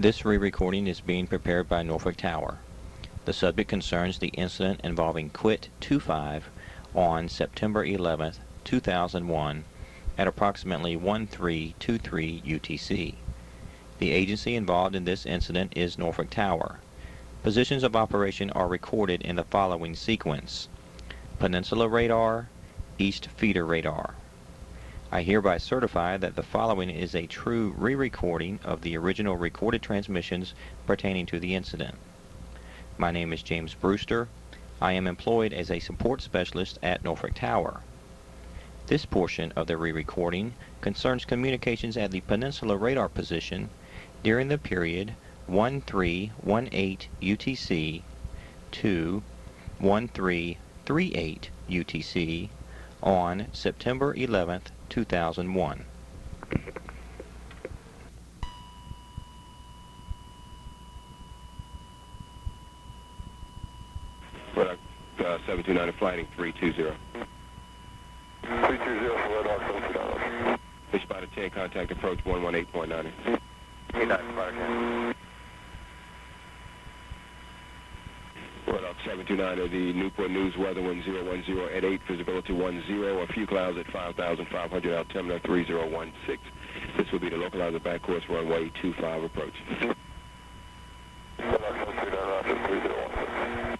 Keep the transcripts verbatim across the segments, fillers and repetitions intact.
This re-recording is being prepared by Norfolk Tower. The subject concerns the incident involving Quit twenty-five on September eleventh, two thousand one at approximately one three two three U T C. The agency involved in this incident is Norfolk Tower. Positions of operation are recorded in the following sequence: Peninsula Radar, East Feeder Radar. I hereby certify that the following is a true re-recording of the original recorded transmissions pertaining to the incident. My name is James Brewster. I am employed as a support specialist at Norfolk Tower. This portion of the re-recording concerns communications at the Peninsula Radar position during the period one three one eight U T C to one three three eight U T C on September eleventh, two thousand one. Product uh, seven two nine, flighting three two zero. three two zero for Red Hawk seven two nine. Fish Spider ten, contact approach one one eight point nine. eight nine, Spider ten. Product seven two nine of the Newport News weather wind zero one zero at eight, visibility one zero, a few clouds at five thousand five hundred, altimeter three zero one six. This will be the localizer back course runway two five approach. Red Hawk seven two nine, Roger three zero one six.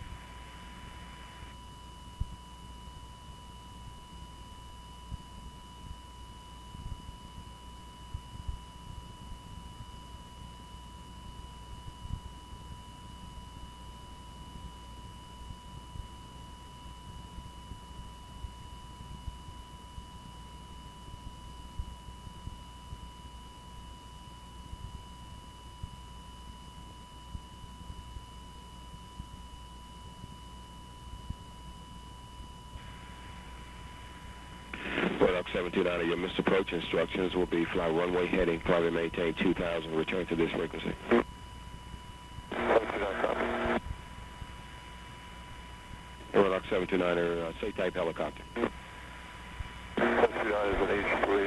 Product seven two nine, your missed approach instructions will be fly runway heading, probably maintain two thousand, return to this frequency. seven two nine, copy. Product seven two nine, uh, say type helicopter. seven two nine is an H three.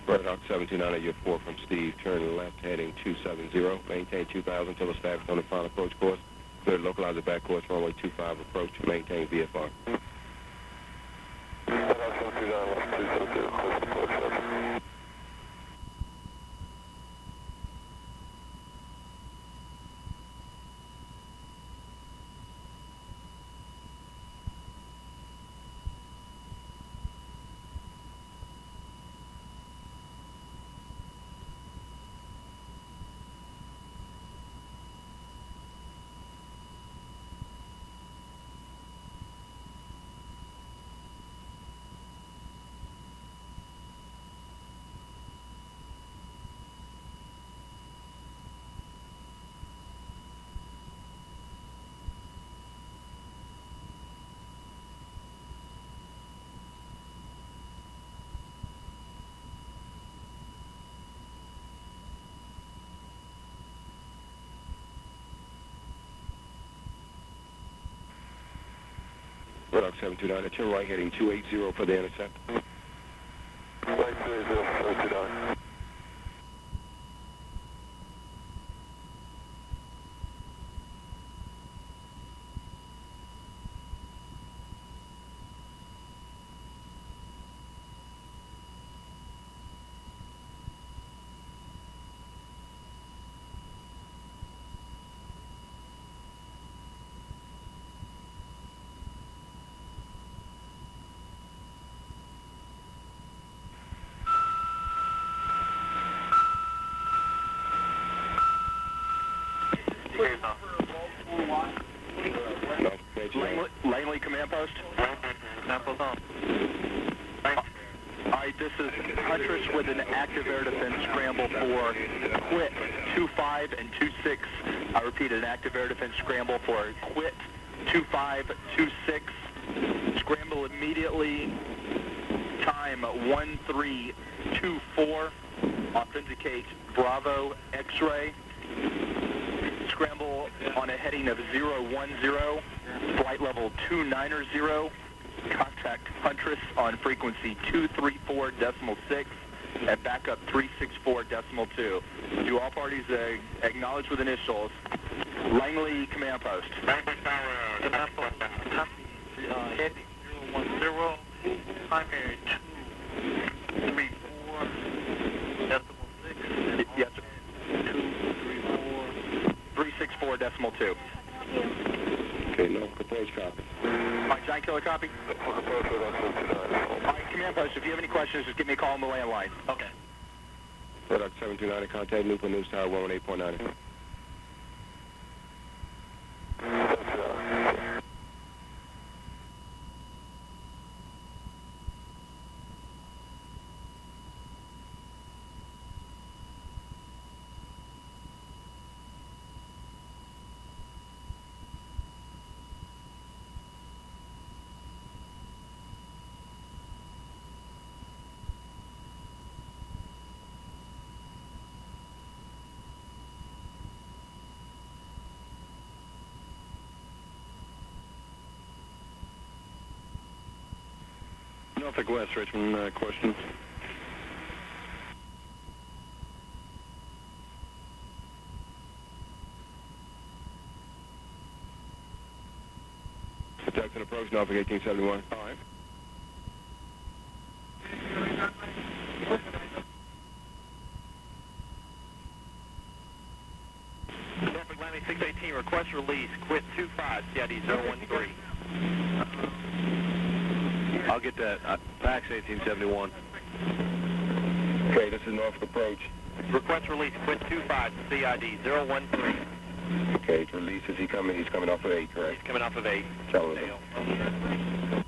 Red Hawk seven two nine, you're four from Steve. Turn left heading two seven zero. Maintain two thousand until established on the final approach course. Clear to localize the back course, runway two five approach. Maintain V F R. Red Hawk seven two nine, left two seven zero, clear to approach, over. Red Hawk seven two nine, turn right heading two eight zero for the intercept. Right two eight zero, seven two nine. No, Langley, Langley Command Post. Samples on. All right, this is Huntress with an active air defense scramble for quit two five and two six. I repeat, an active air defense scramble for quit two five two six. Scramble immediately. Time one three two four. Authenticate Bravo X-ray. Scramble on a heading of zero one zero, flight level two nine zero. Contact Huntress on frequency two three four decimal six and backup three six four decimal two. Do all parties uh, acknowledge with initials? Langley Command Post. Langley Tower, command post. Copy. Uh, heading zero one zero, primary two three four decimal six. Yes, sir. two three four. three six four decimal two. Okay, no approach copy. All right, Giant Killer copy. Approach Red Hawk seven two nine. All right, Command Post, if you have any questions, just give me a call on the landline. Okay. Red Hawk seven two nine, contact Newport News Tower one one eight point nine. Norfolk West, Richmond, uh, question. Jackson approach, Norfolk eighteen seventy-one. All right. Norfolk Landing six eighteen, request release, quit two five, C I D zero one three. I'll get that. Uh, fax eighteen seventy-one. Okay, this is Norfolk approach. Request release, quit two five, C I D zero one three. Okay, release, is he coming? He's coming off of eight, correct? He's coming off of eight. Tell him. Dale.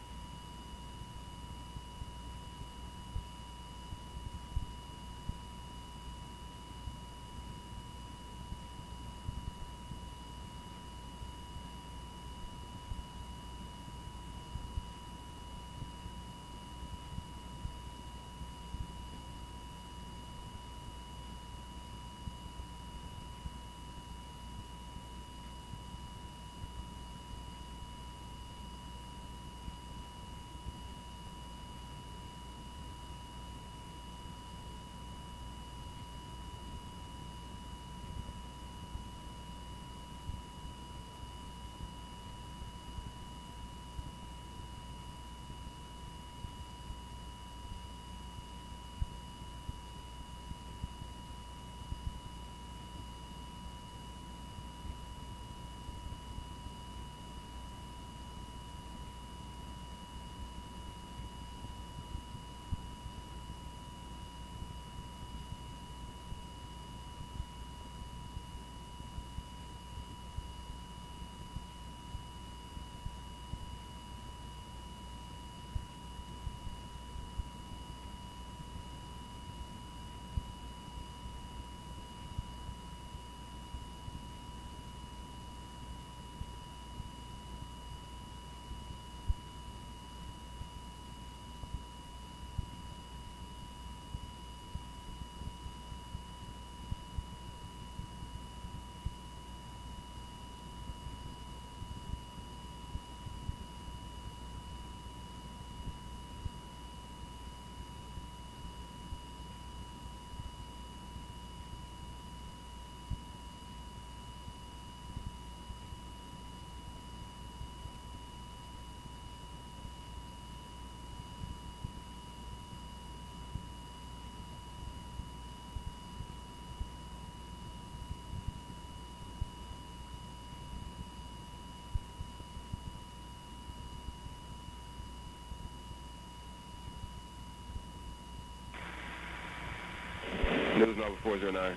News number four zero nine.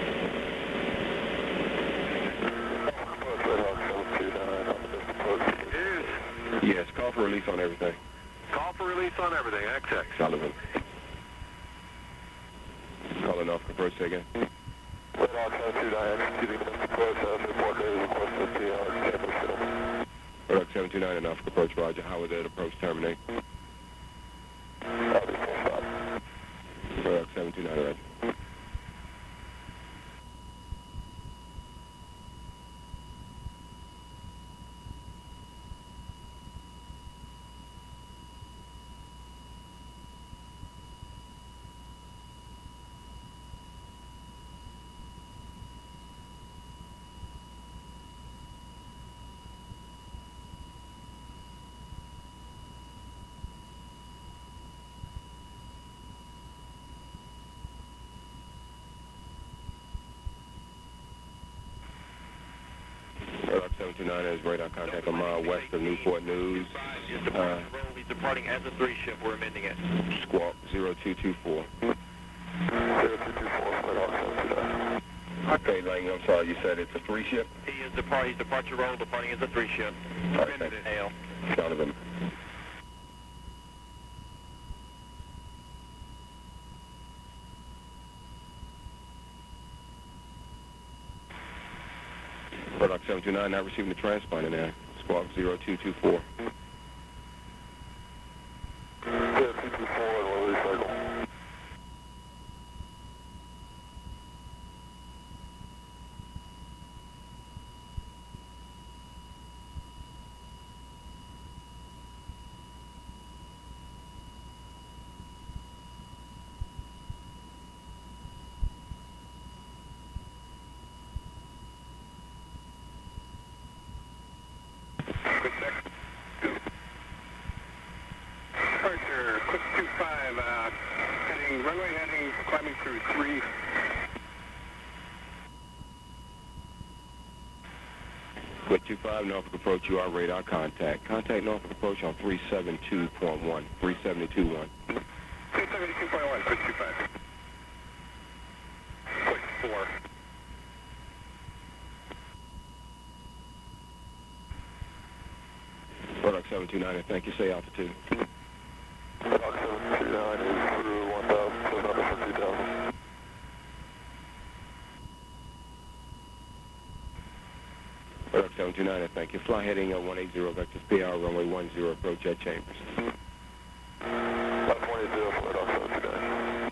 Yes, call for release on everything. Call for release on everything. X X. Sullivan. Calling off approach again. Product seven two nine enough approach, Roger. How would that approach terminate? Product seven two nine, Roger. seven two nine is radar contact a mile west of Newport News. Uh, He's departing as a three ship. We're amending it. Squawk zero two two four. zero two two four. Okay, Lang, I'm sorry, you said it's a three ship? He is departing. He's departure roll, departing as a three ship. All right, Amended thanks. it, Hale. Sullivan. Product seven two nine not receiving the transponder now. Squawk zero two two four. zero two two four, and we'll recycle. Departure, quick two five, uh, heading, runway heading, climbing through three. Quick two five, Norfolk approach, you are radar contact. Contact Norfolk approach on three seven two point one. three seven two point one. three seventy-two point one, quick two five. Quick four. Product seven two nine, thank you. Say altitude. Product seven two nine is through one thousand, so number for two thousand. Product seven two nine, thank you. Fly heading uh, one eighty, vectors P R, runway one zero, approach at Chambers. one twenty, product seven two nine.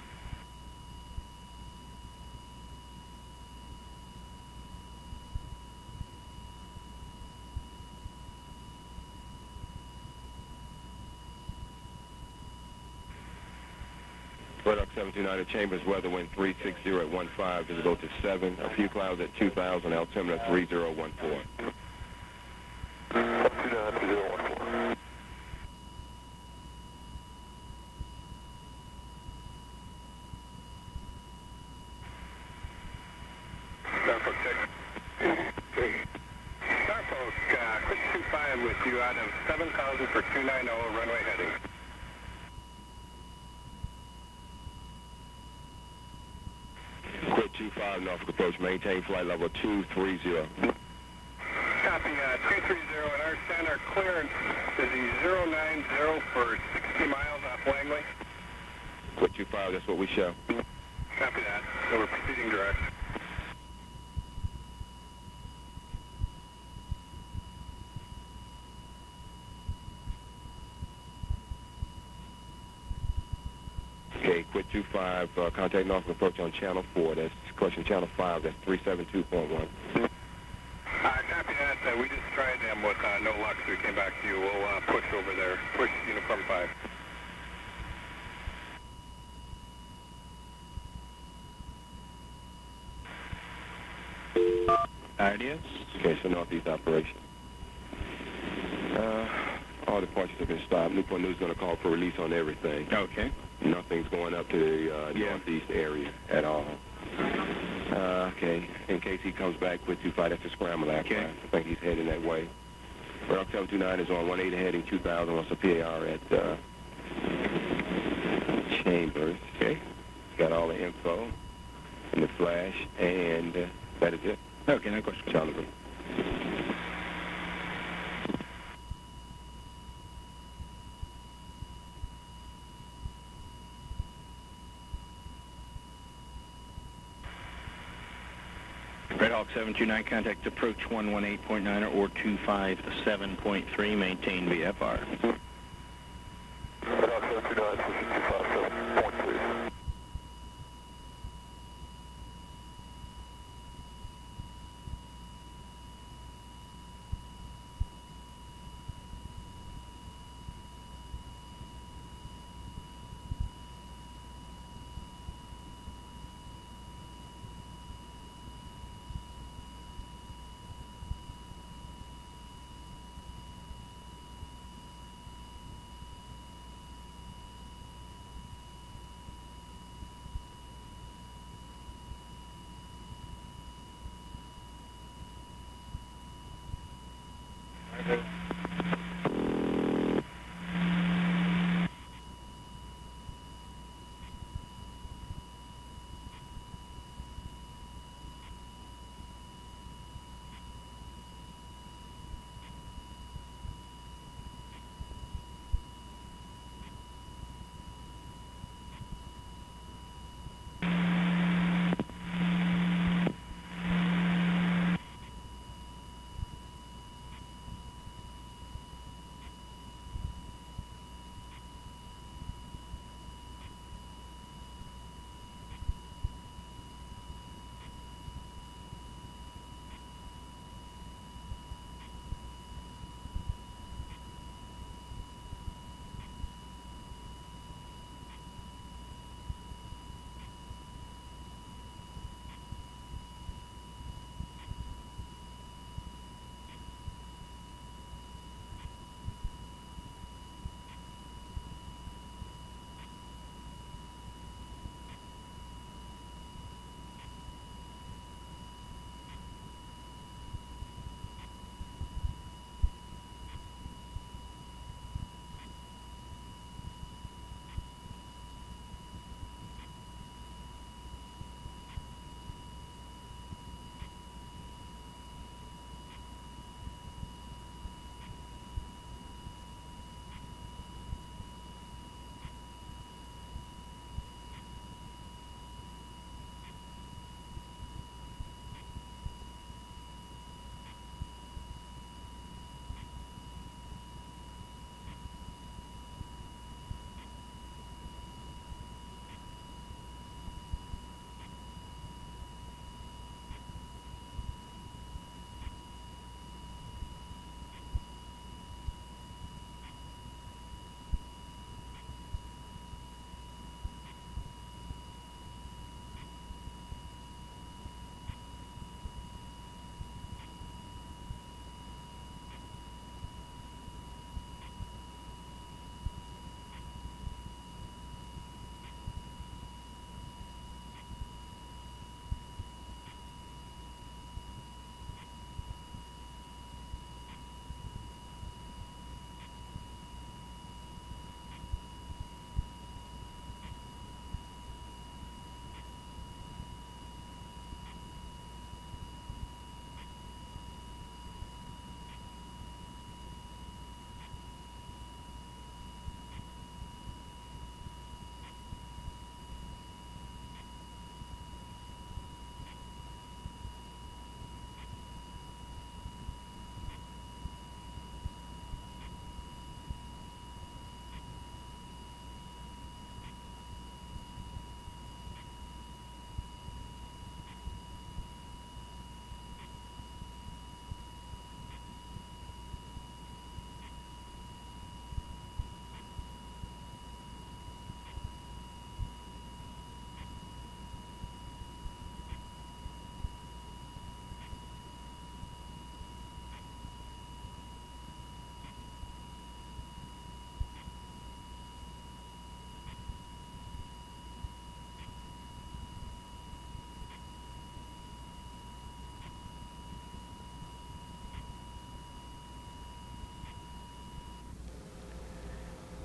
Product seven two nine at Chambers, weather wind three six zero at one five, visibility seven, a few clouds at two thousand, altimeter three zero one four. two nine two zero one four. Norfolk, check. Norfolk, uh, quick two five with you out of seven thousand for two ninety, runway heading. Quick two five, Norfolk approach, maintain flight level two three zero. Copy, uh, two three zero, and our center clearance is the zero nine zero for sixty miles off Langley. Quick two five, that's what we show. Copy that. So we're proceeding direct. Okay, quick two five, uh, contact Norfolk approach on channel four, that's question channel five, that's three seven two point one. Uh, copy that. Uh, we just tried them with uh, no luck, so we came back to you. We'll uh, push over there. Push uniform five. Ideas? Okay, so northeast operation. Uh, all departures have been stopped. Newport News is going to call for release on everything. Okay. Nothing's going up to the uh, Yeah. northeast area at all. Uh, okay, in case he comes back with two five, that's a scramble aircraft. Okay. I think he's heading that way. Product seven two nine is on one eighty heading two thousand, what's the P A R at uh, Chambers. Okay. got all the info and the flash, and uh, that is it. Okay, no question. Charlie. Red Hawk seven two nine, contact approach one one eight point nine or two five seven point three, maintain V F R. Red Hawk seven two nine, pushing two five seven point three.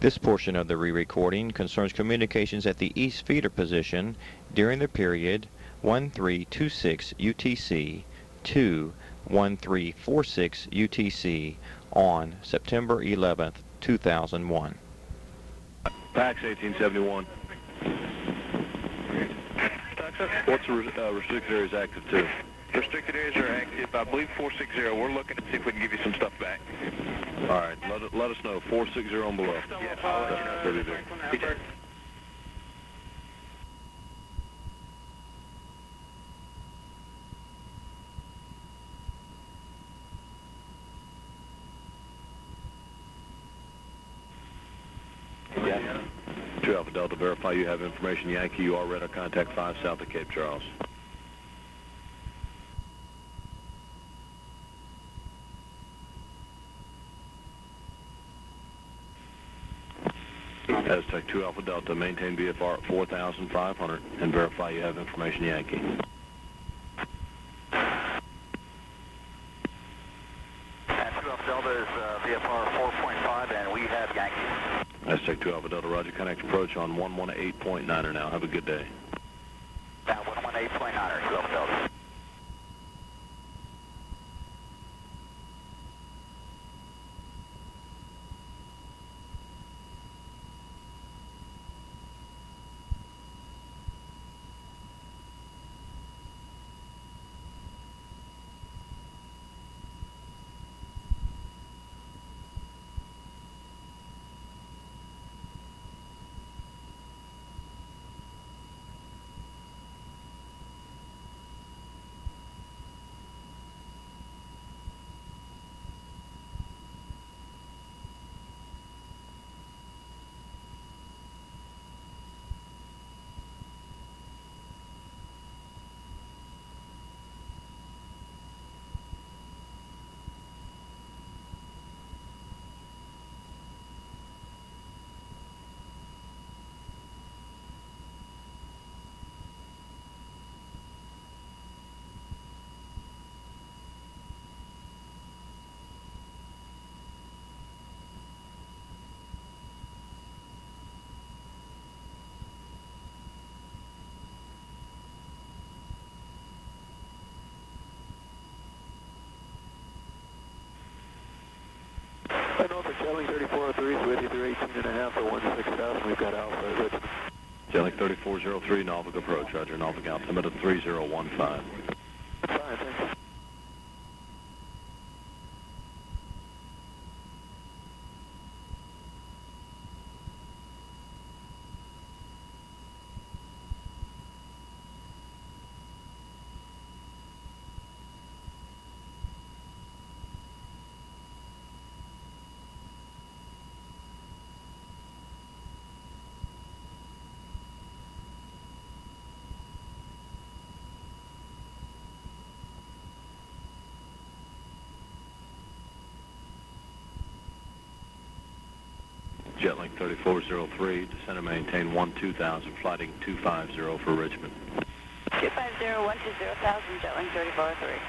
This portion of the re-recording concerns communications at the east feeder position during the period one three two six U T C to one three four six U T C on September eleventh, two thousand one. PAX eighteen seventy-one. What's the uh, restricted areas active to? Restricted areas are active, I believe four six zero. We're looking to see if we can give you some stuff back. All right, let, it, let us know, four six zero and below. Yes, I'll let you know. thirty two. Yeah. two Alpha Delta, verify you have information Yankee. You are radar contact five south of Cape Charles. Aztec two Alpha Delta, maintain V F R at four thousand five hundred and verify you have information Yankee. And two Alpha Delta is uh, V F R four point five, and we have Yankee. Aztec two Alpha Delta, roger, connect approach on one one eight point nine now. Have a good day. Now one one eight point nine, two Alpha Delta. I know for Jelly thirty-four oh three is with you through eighteen and a half or one six thousand. We've got Alpha at Richmond. Jelly thirty-four oh three, Norfolk approach. Roger, Norfolk altimeter three zero one five. Fine, thanks. Jetlink thirty-four oh three, descend and maintain one two thousand, flighting two five zero for Richmond. two five zero, one two zero thousand, Jetlink thirty-four oh three.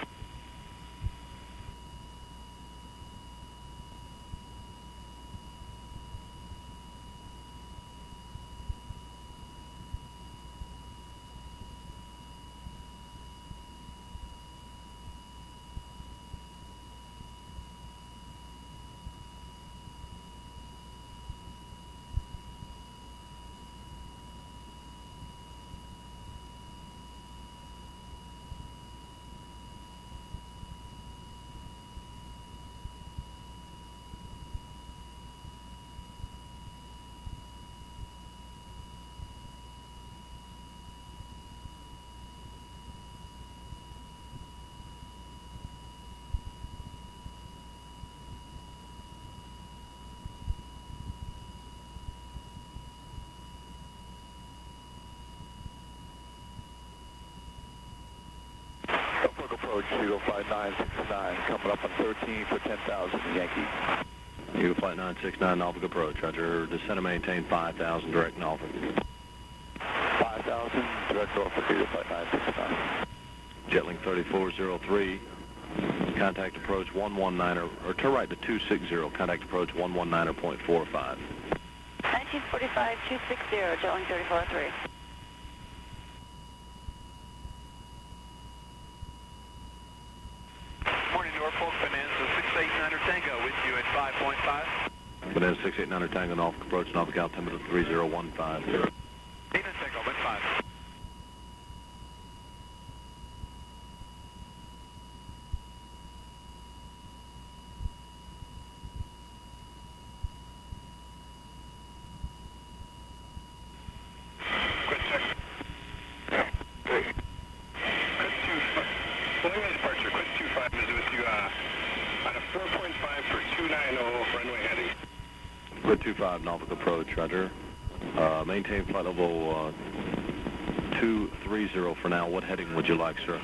Approach Eagle Flight nine six nine, coming up on thirteen for ten thousand, Yankee. Eagle Flight nine six nine, Norfolk approach. Roger, descend and maintain five thousand, direct Norfolk. five thousand, direct Norfolk, Eagle Flight nine six nine. Jetlink thirty-four oh three, contact approach one one nine, or, or to right to two six zero, contact approach one one nine point four five. eighteen forty-five, two six zero, Jetling thirty-four oh three. Morning, Norfolk, Bonanza six eight niner Tango with you at five point five. Bonanza six eight niner Tango, Norfolk approach, Norfolk altimeter three zero one five. eight nine Tango, wind five. Quit check. Great. Quit two five. Preliminary departure, quit two five is with you uh, on a four point five for two nine zero runway heading. Quit two five, Norfolk approach, roger. Uh, maintain flight level uh, two three zero for now. What heading would you like, sir?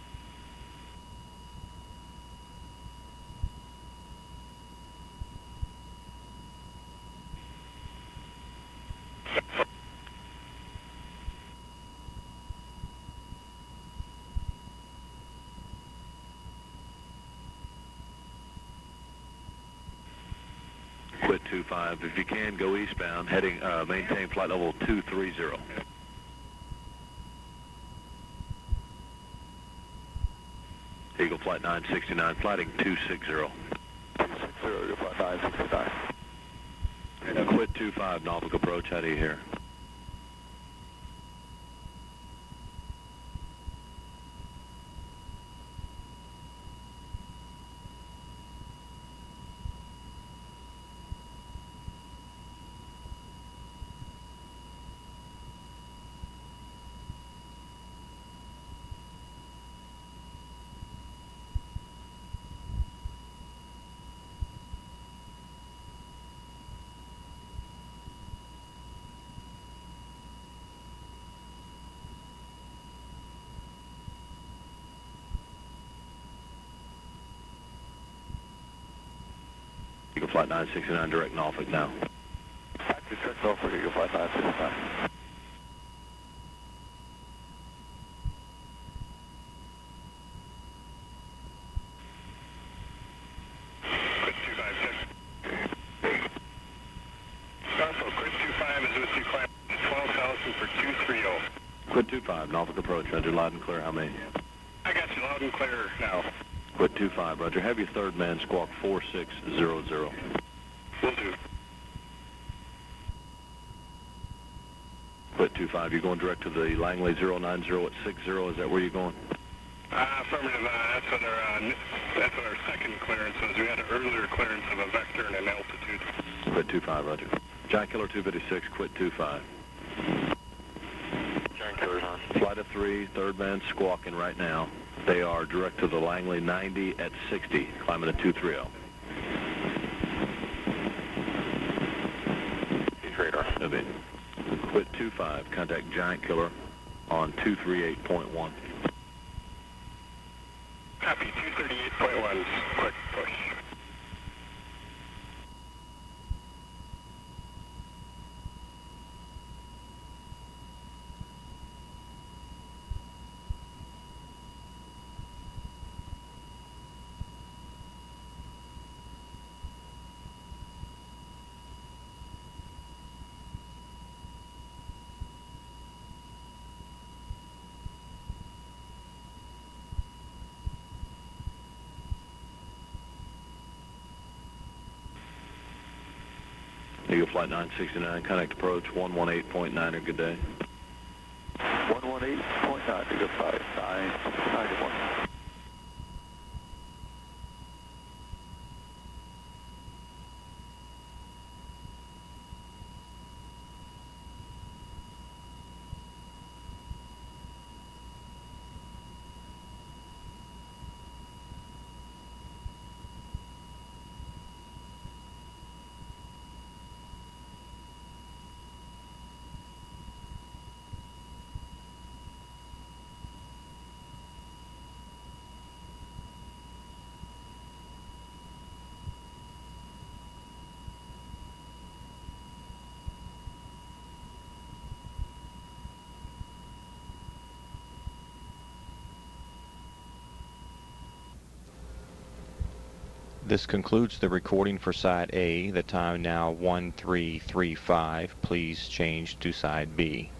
Quit two five. If you can, go eastbound, heading, uh, maintain flight level two three zero. Eagle Flight nine sixty-nine, flighting two six zero. two six zero, Eagle Flight nine sixty-nine. Uh, quit two five, Norfolk approach, how do you hear? Eagle Flight nine sixty-nine, direct Norfolk now. Taxi direct Norfolk, Eagle Flight nine sixty-nine. Quit two five, check. Norfolk, quit two five is with you, climb twelve thousand for two three zero. Quit two five, Norfolk approach, roger, loud and clear, how many? I got you loud and clear now. Quit two five, roger, have your third man squawk four six zero zero. Will do. Quit two five, you're going direct to the Langley zero nine zero at six zero, is that where you're going? Uh, affirmative, uh, that's what our, uh, that's what our second clearance was. We had an earlier clearance of a vector and an altitude. Quit two five, roger. Giant Killer two fifty-six, quit two five. Giant Killer's on. Flight of three, third man squawking right now. They are direct to the Langley ninety at sixty, climbing at two three zero. He's radar. No bid. Quit two five, contact Giant Killer on two three eight point one. Copy, two thirty-eight point one, quick push. Eagle Flight nine sixty-nine, contact approach one one eight point nine, good day. one one eight point nine, Eagle Flight nine ninety-one. This concludes the recording for side A. The time now one three three five. Please change to side B.